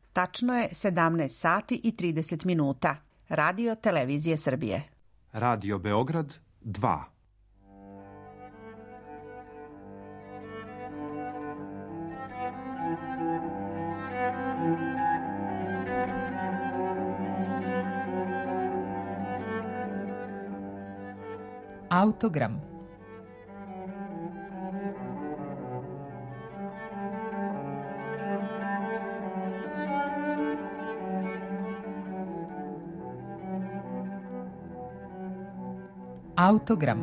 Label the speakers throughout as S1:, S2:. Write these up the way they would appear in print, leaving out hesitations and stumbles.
S1: Tačno je 17 sati i 30 minuta. Radio Televizije Srbije.
S2: Radio Beograd 2.
S3: Autogram. Autogram.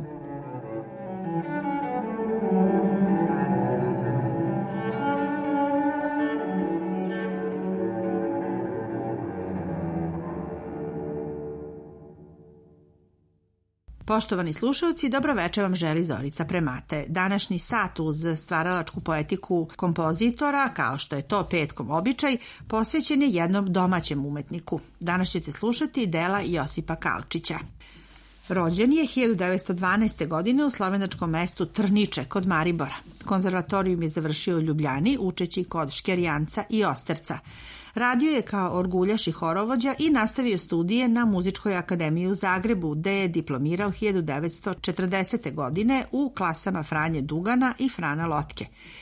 S1: Poštovani slušalci, dobroveče vam želi Zorica Premate. Današnji sat uz stvaralačku poetiku kompozitora, kao što je to petkom običaj, posvećen je jednom domaćem umetniku. Danas ćete slušati dela Josipa Kalčića. Rođen je 1912. godine u slovenačkom mestu Trniče kod Maribora. Konzervatorijum je završio u Ljubljani, učeći kod Škerjanca i Osterca. Radio je kao orguljaš i horovođa i nastavio studije na Muzičkoj akademiji u Zagrebu, gde je diplomirao 1940. godine u klasama Franje Dugana i Frana Lotke.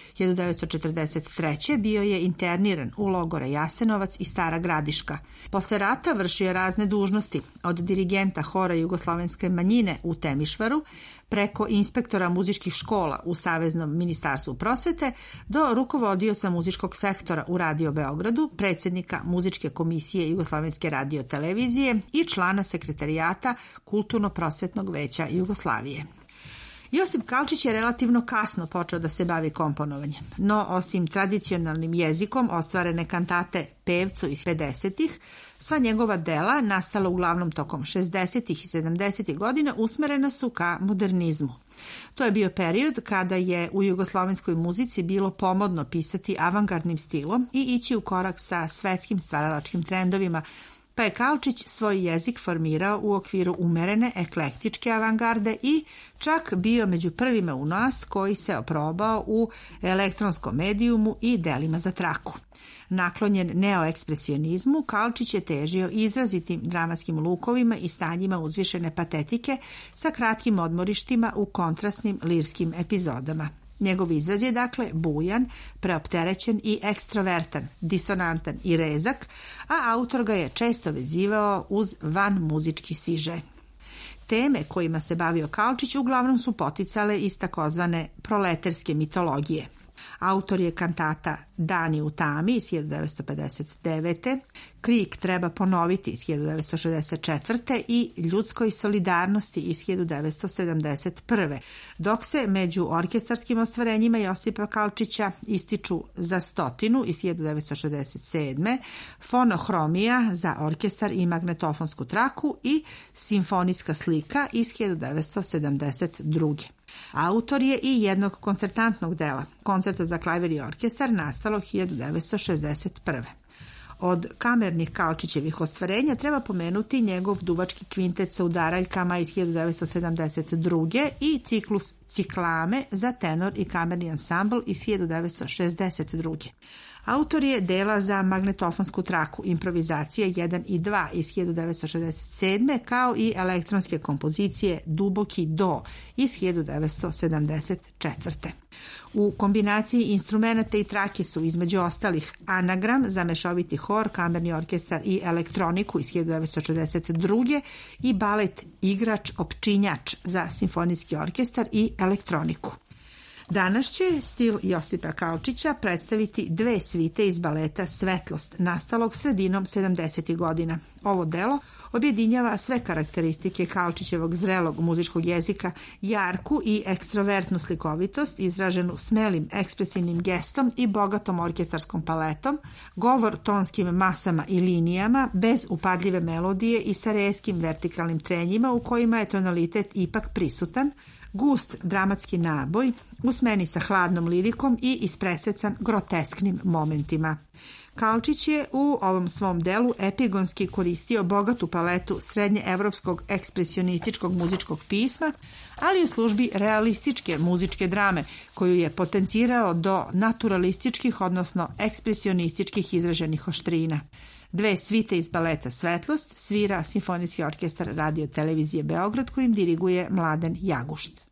S1: 1943. bio je interniran u logore Jasenovac i Stara Gradiška. Posle rata vršio razne dužnosti, od dirigenta hora jugoslovenske manjine u Temišvaru, preko inspektora muzičkih škola u Saveznom ministarstvu prosvete, do rukovodioca muzičkog sektora u Radio Beogradu, predsjednika muzičke komisije Jugoslovenske radio televizije i člana sekretarijata Kulturno-prosvetnog veća Jugoslavije. Josip Kalčić je relativno kasno počeo da se bavi komponovanjem, no osim tradicionalnim jezikom ostvarene kantate Pevcu iz 50-ih, sva njegova dela, nastala uglavnom tokom 60-ih i 70-ih godina, usmerena su ka modernizmu. To je bio period kada je u jugoslovenskoj muzici bilo pomodno pisati avangardnim stilom i ići u korak sa svetskim stvaralačkim trendovima, pa je Kalčić svoj jezik formirao u okviru umerene eklektičke avangarde i čak bio među prvima u nas koji se oprobao u elektronskom medijumu i delima za traku. Naklonjen neoekspresionizmu, Kalčić je težio izrazitim dramatskim lukovima i stanjima uzvišene patetike sa kratkim odmorištima u kontrastnim lirskim epizodama. Njegov izraz je dakle bujan, preopterećen i ekstrovertan, disonantan i rezak, a autor ga je često vezivao uz van muzički siže. Teme kojima se bavio Kalčić uglavnom su poticale iz takozvane proleterske mitologije. Autor je kantata Dani u tami iz 1959. Krik treba ponoviti iz 1964. i Ljudskoj solidarnosti iz 1971. Dok se među orkestarskim ostvarenjima Josipa Kalčića ističu Za stotinu iz 1967. Fonohromija za orkestar i magnetofonsku traku i Simfonijska slika iz 1972. Autor je i jednog koncertantnog dela, koncerta za klavir i orkestar, nastalo 1961. Od kamernih Kalčićevih ostvarenja treba pomenuti njegov duvački kvintet sa udaraljkama iz 1972. i ciklus Ciklame za tenor i kamerni ansambl iz 1962. Autor je dela za magnetofonsku traku Improvizacije 1 i 2 iz 1967. kao i elektronske kompozicije Duboki do iz 1974. U kombinaciji instrumenata i trake su između ostalih Anagram za mešoviti hor, kamerni orkestar i elektroniku iz 1942. i balet Igrač opčinjač za simfonijski orkestar i elektroniku. Danas će stil Josipa Kalčića predstaviti dve svite iz baleta Svetlost, nastalog sredinom 70. godina. Ovo delo objedinjava sve karakteristike Kalčićevog zrelog muzičkog jezika, jarku i ekstrovertnu slikovitost, izraženu smelim ekspresivnim gestom i bogatom orkestarskom paletom, govor tonskim masama i linijama, bez upadljive melodije i sa rezkim vertikalnim trenjima u kojima je tonalitet ipak prisutan, gust dramatski naboj u smeni sa hladnom lirikom i ispresecan grotesknim momentima. Kalčić je u ovom svom delu epigonski koristio bogatu paletu srednjeevropskog ekspresionističkog muzičkog pisma, ali u službi realističke muzičke drame, koju je potencirao do naturalističkih, odnosno ekspresionističkih izraženih oštrina. Dve svite iz baleta Svetlost svira Simfonijski orkestar Radio televizije Beograd, kojim diriguje Mladen Jagušt.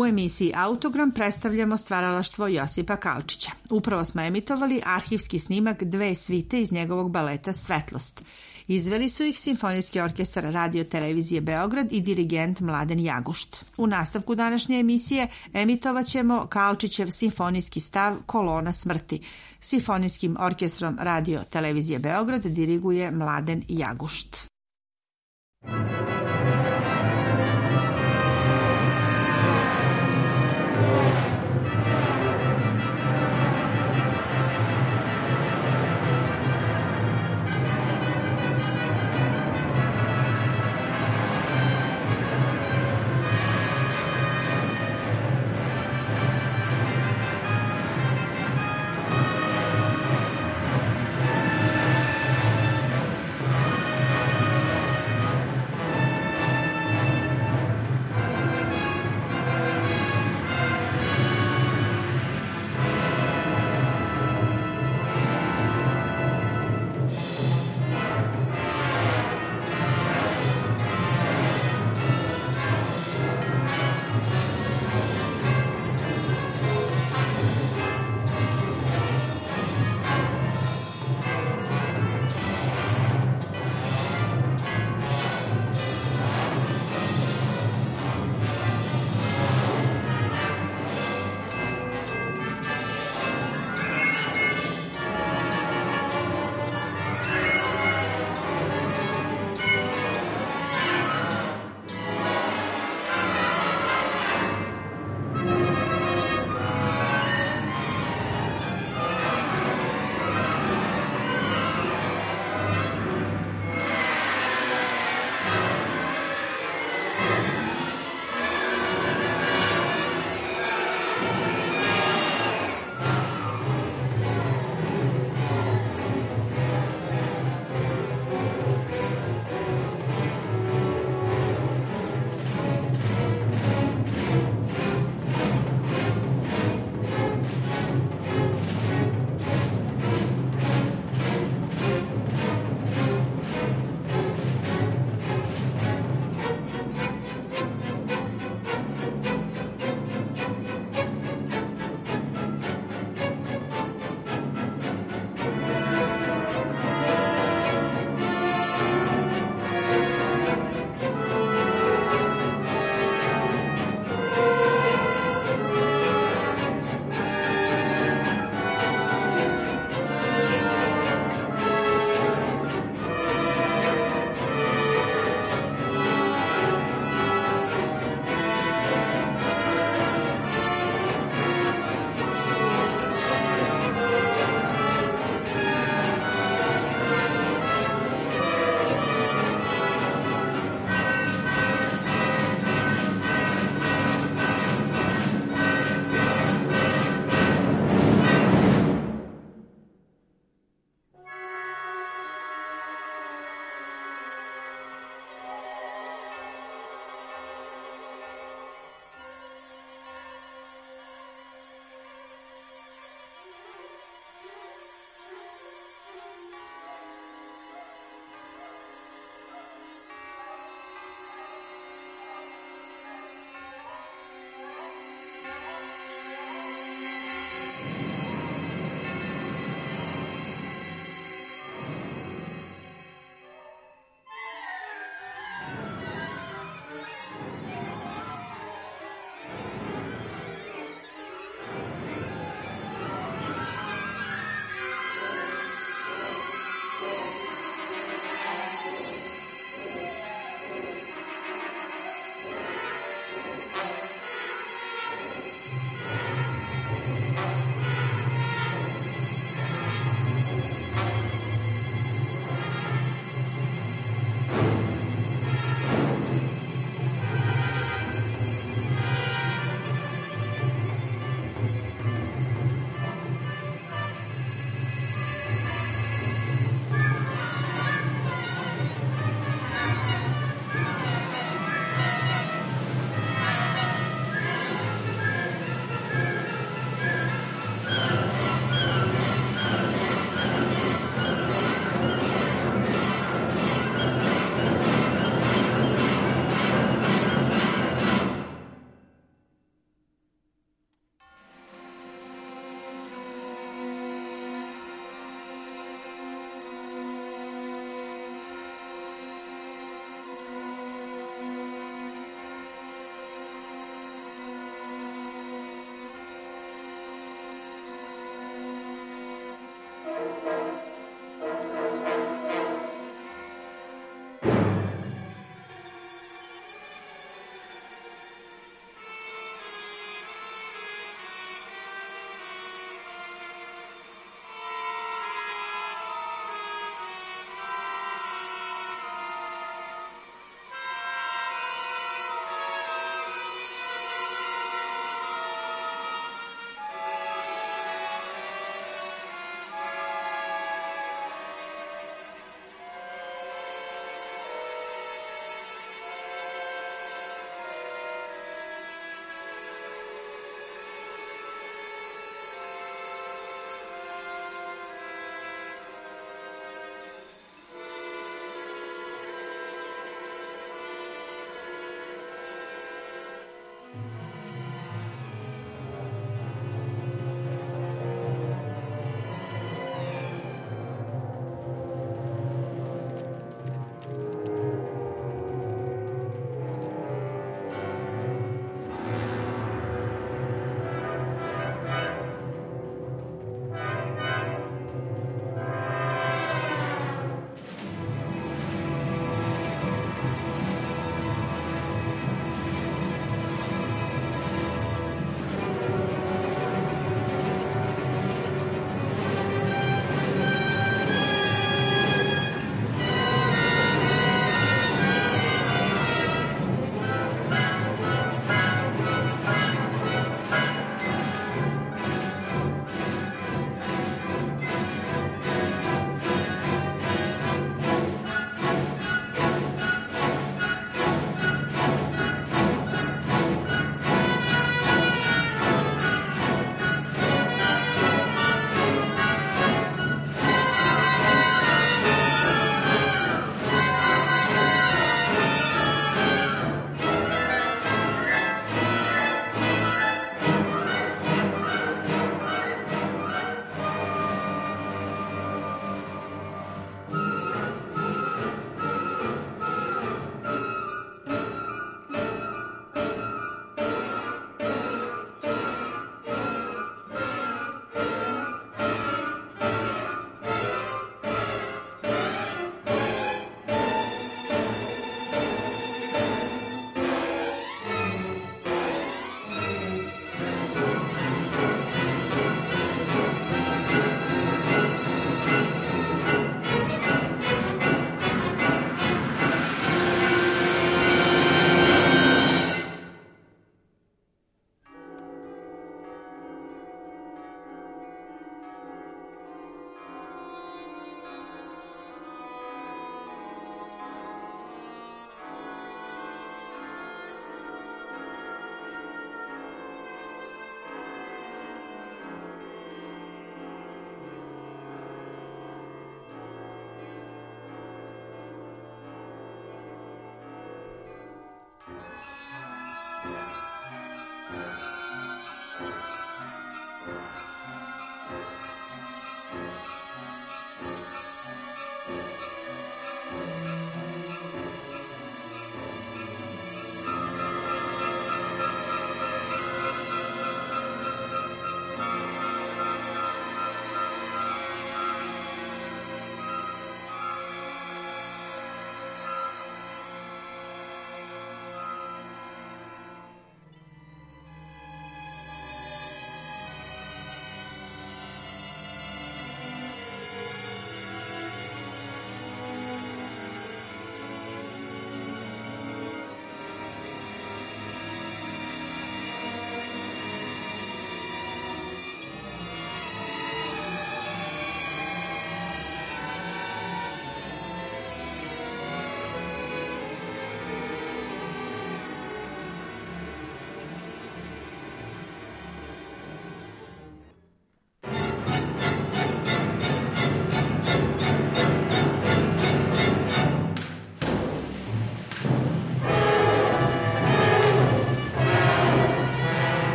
S1: U emisiji Autogram predstavljamo stvaralaštvo Josipa Kalčića. Upravo smo emitovali arhivski snimak 2 svite iz njegovog baleta Svetlost. Izveli su ih Simfonijski orkestar Radio Televizije Beograd i dirigent Mladen Jagušt. U nastavku današnje emisije emitovat ćemo Kalčićev simfonijski stav Kolona smrti. Simfonijskim orkestrom Radio Televizije Beograd diriguje Mladen Jagušt.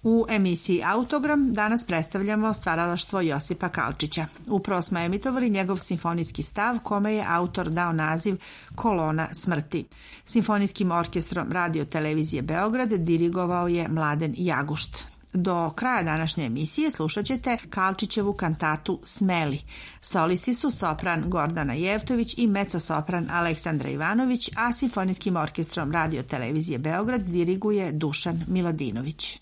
S1: U emisiji Autogram danas predstavljamo stvaralaštvo Josipa Kalčića. Upravo smo emitovali njegov simfonijski stav kome je autor dao naziv Kolona smrti. Simfonijskim orkestrom Radio Televizije Beograd dirigovao je Mladen Jagušt. Do kraja današnje emisije slušat ćete Kalčićevu kantatu Smeli. Solisti su sopran Gordana Jevtović i mecosopran Aleksandra Ivanović, a simfonijskim orkestrom Radio Televizije Beograd diriguje Dušan Miladinović.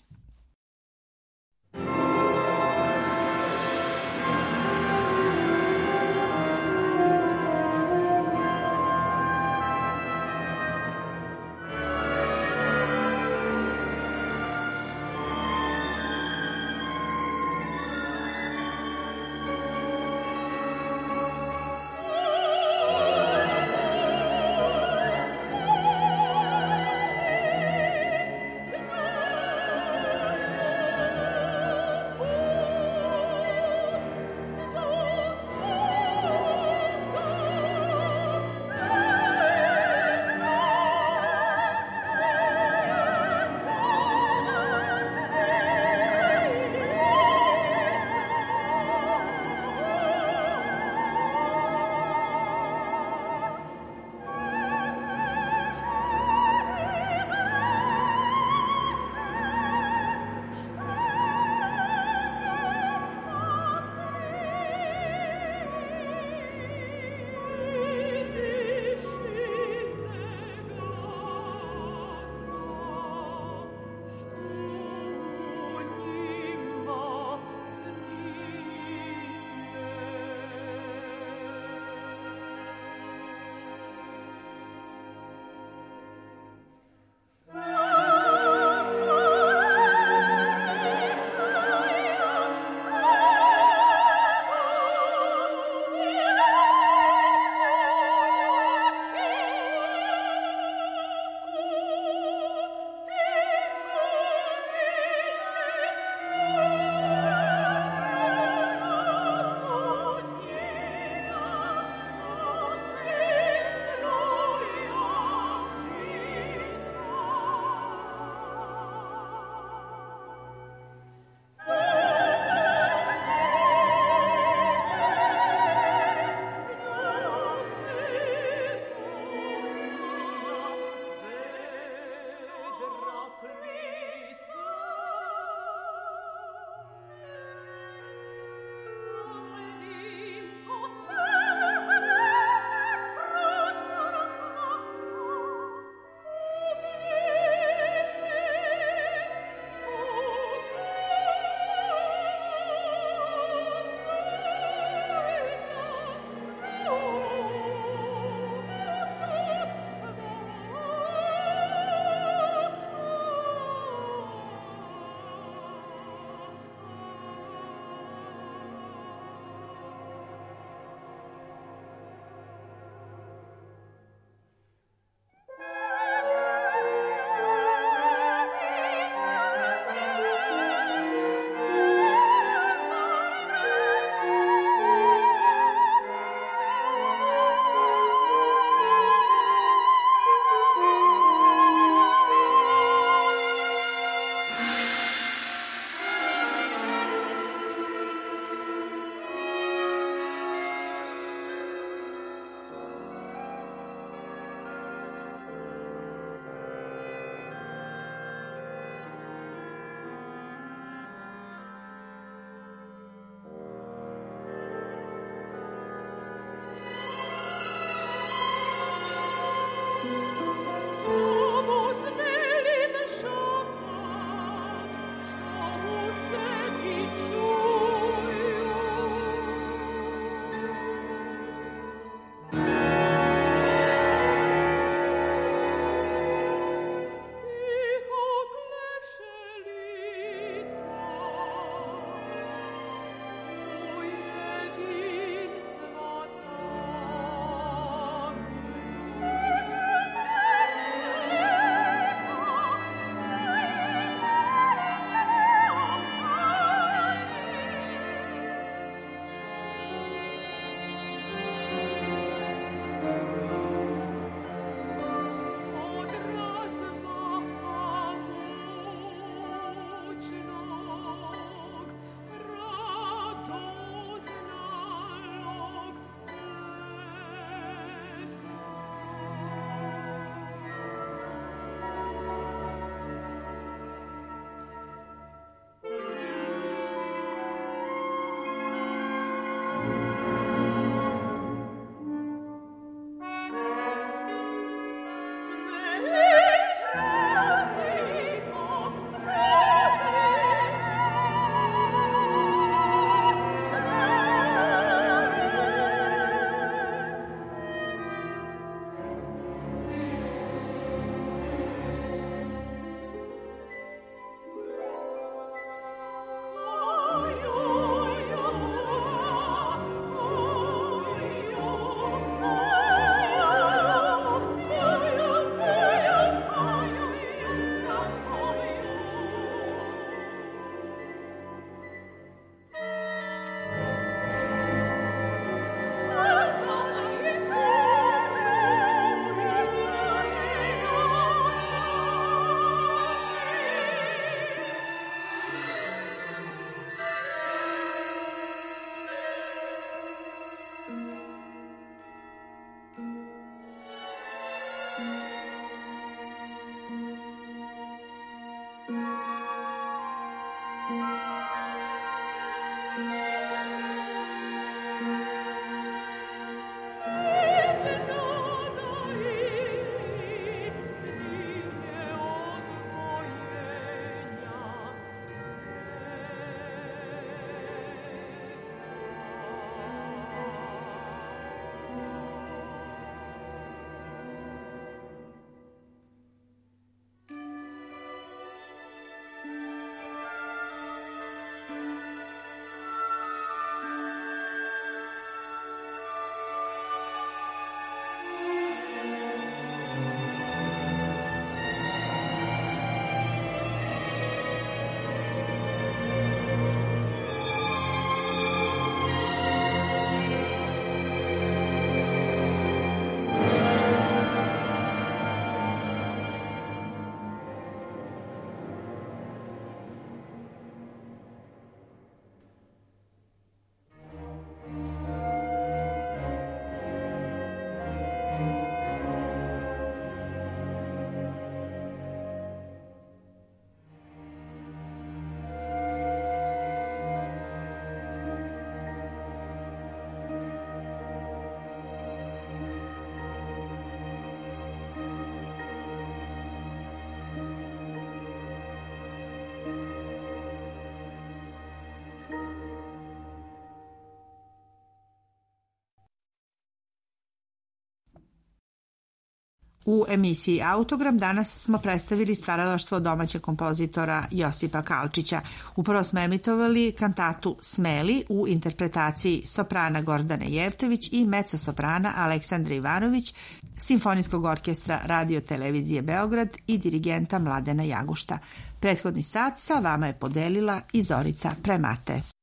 S1: U emisiji Autogram danas smo predstavili stvaralaštvo domaćeg kompozitora Josipa Kalčića. Upravo smo emitovali kantatu Smeli u interpretaciji soprana Gordane Jevtović i mezzosoprana Aleksandre Ivanović, Simfonijskog orkestra Radio Televizije Beograd i dirigenta Mladena Jagušta. Prethodni sat sa vama je podelila i Zorica Premate.